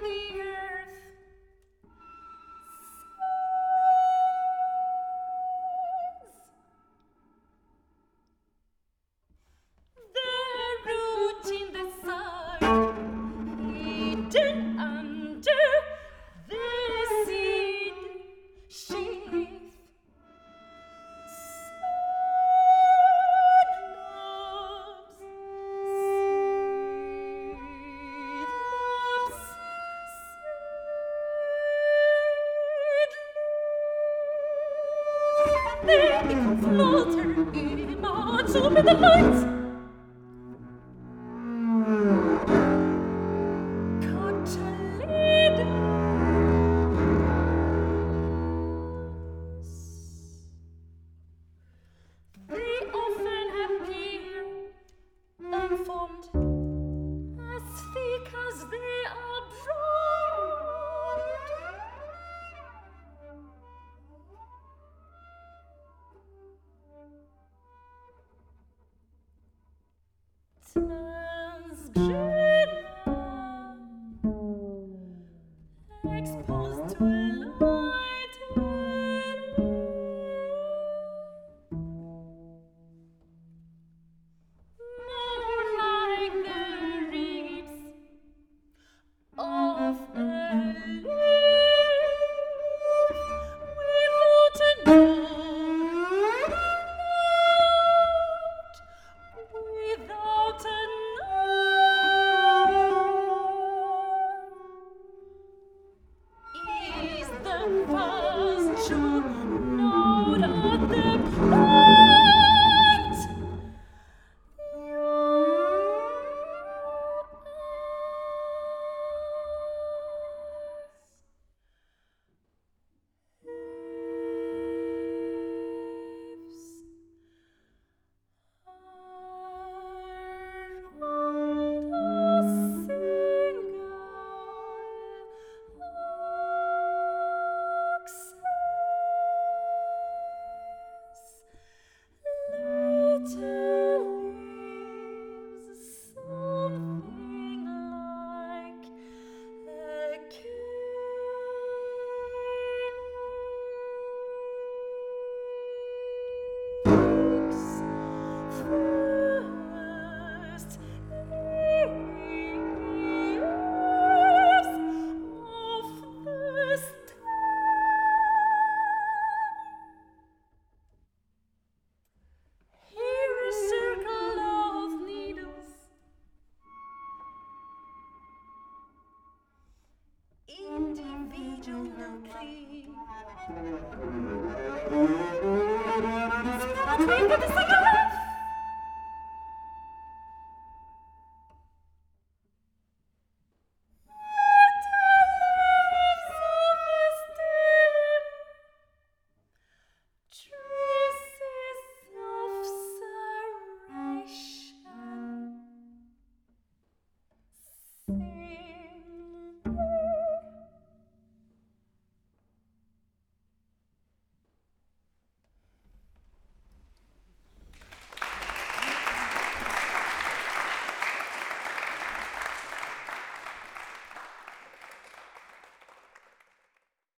the earth. The root in the soil, hidden under the seed sheath. They become floater image over the lights. They often appear unformed, as thick as they are broad. Exposed to light, more like the ribs of a leaf without a note, without a is the first true note of the plant. Individual nuclei.